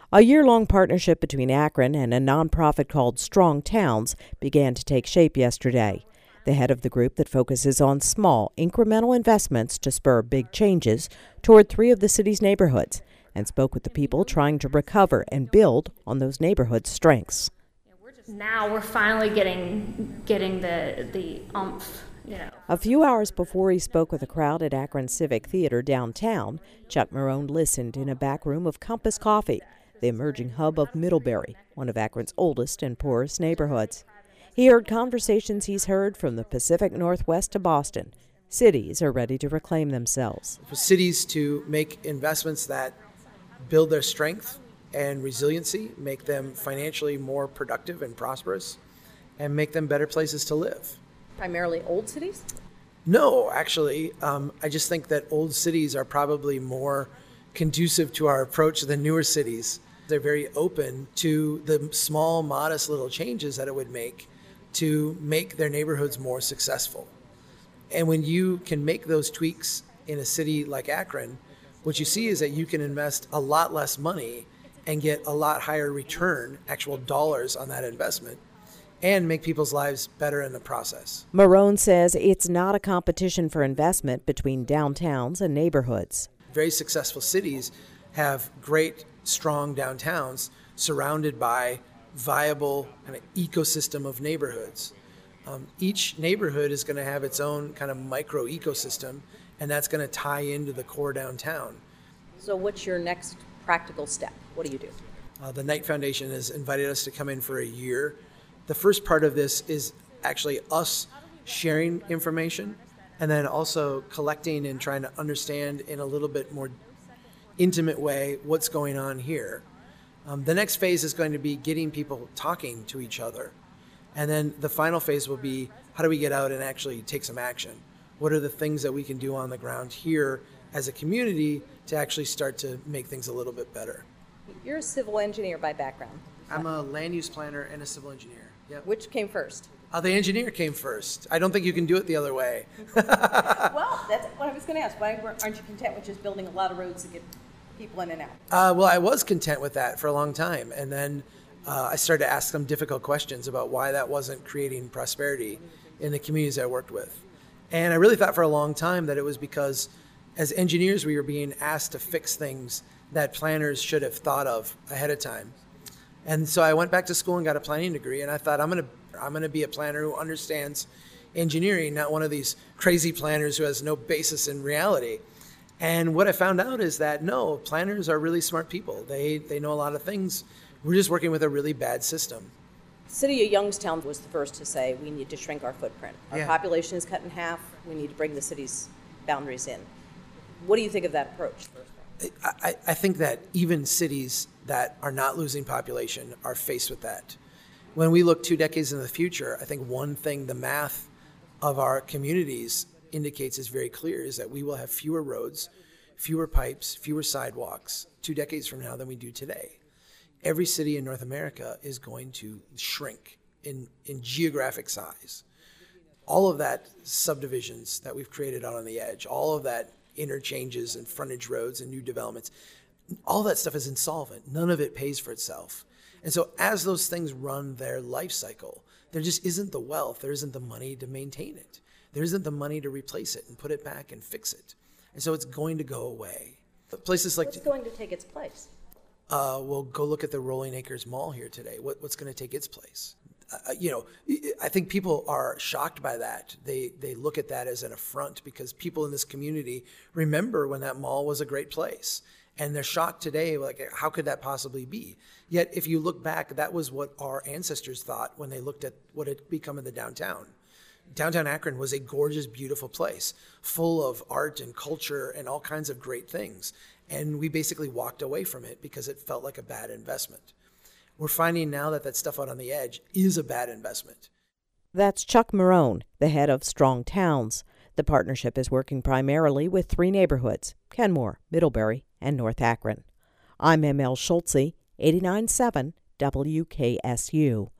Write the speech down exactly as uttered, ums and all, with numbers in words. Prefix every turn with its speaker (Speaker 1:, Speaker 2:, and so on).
Speaker 1: A year-long partnership between Akron and a nonprofit called Strong Towns began to take shape yesterday. The head of the group that focuses on small, incremental investments to spur big changes toured three of the city's neighborhoods and spoke with the people trying to recover and build on those neighborhoods' strengths.
Speaker 2: Now we're finally getting getting the the umph. You know.
Speaker 1: A few hours before he spoke with a crowd at Akron Civic Theater downtown, Chuck Marohn listened in a back room of Compass Coffee, the emerging hub of Middlebury, one of Akron's oldest and poorest neighborhoods. He heard conversations he's heard from the Pacific Northwest to Boston. Cities are ready to reclaim themselves.
Speaker 3: For cities to make investments that build their strength and resiliency, make them financially more productive and prosperous, and make them better places to live.
Speaker 4: Primarily old cities?
Speaker 3: No, actually. Um, I just think that old cities are probably more conducive to our approach than newer cities. They're very open to the small, modest little changes that it would make to make their neighborhoods more successful. And when you can make those tweaks in a city like Akron, what you see is that you can invest a lot less money and get a lot higher return, actual dollars on that investment, and make people's lives better in the process.
Speaker 1: Marohn says it's not a competition for investment between downtowns and neighborhoods.
Speaker 3: Very successful cities have great, strong downtowns surrounded by viable kind of ecosystem of neighborhoods. Um, each neighborhood is going to have its own kind of micro ecosystem, and that's going to tie into the core downtown.
Speaker 4: So what's your next practical step? What do you do?
Speaker 3: Uh, the Knight Foundation has invited us to come in for a year. The first part of this is actually us sharing information and then also collecting and trying to understand in a little bit more intimate way what's going on here. Um, the next phase is going to be getting people talking to each other. And then the final phase will be, how do we get out and actually take some action? What are the things that we can do on the ground here as a community to actually start to make things a little bit better?
Speaker 4: You're a civil engineer by background.
Speaker 3: I'm a land use planner and a civil engineer. Yep.
Speaker 4: Which came first?
Speaker 3: Uh, the engineer came first. I don't think you can do it the other way.
Speaker 4: Well, that's what I was going to ask. Why aren't you content with just building a lot of roads to get people in and out?
Speaker 3: Uh, well, I was content with that for a long time. And then uh, I started to ask some difficult questions about why that wasn't creating prosperity in the communities I worked with. And I really thought for a long time that it was because as engineers, we were being asked to fix things that planners should have thought of ahead of time. And so I went back to school and got a planning degree, and I thought I'm going to I'm going to be a planner who understands engineering, not one of these crazy planners who has no basis in reality. And what I found out is that no, planners are really smart people. They they know a lot of things. We're just working with a really bad system.
Speaker 4: The city of Youngstown was the first to say we need to shrink our footprint. Our
Speaker 3: Yeah.
Speaker 4: population is cut in half. We need to bring the city's boundaries in. What do you think of that approach?
Speaker 3: I, I think that even cities that are not losing population are faced with that. When we look two decades into the future, I think one thing the math of our communities indicates is very clear is that we will have fewer roads, fewer pipes, fewer sidewalks two decades from now than we do today. Every city in North America is going to shrink in, in geographic size. All of that subdivisions that we've created out on the edge, all of that interchanges and frontage roads and new developments, all that stuff is insolvent. None of it pays for itself. And so as those things run their life cycle, there just isn't the wealth, there isn't the money to maintain it. There isn't the money to replace it and put it back and fix it. And so it's going to go away. But places like...
Speaker 4: What's going to take its place?
Speaker 3: Uh, well, go look at the Rolling Acres Mall here today. What, what's going to take its place? Uh, you know, I think people are shocked by that. They they look at that as an affront because people in this community remember when that mall was a great place. And they're shocked today, like, how could that possibly be? Yet, if you look back, that was what our ancestors thought when they looked at what had become in the downtown. Downtown Akron was a gorgeous, beautiful place, full of art and culture and all kinds of great things. And we basically walked away from it because it felt like a bad investment. We're finding now that that stuff out on the edge is a bad investment.
Speaker 1: That's Chuck Marohn, the head of Strong Towns. The partnership is working primarily with three neighborhoods, Kenmore, Middlebury, and North Akron. I'm M L Schultze, eighty-nine point seven W K S U.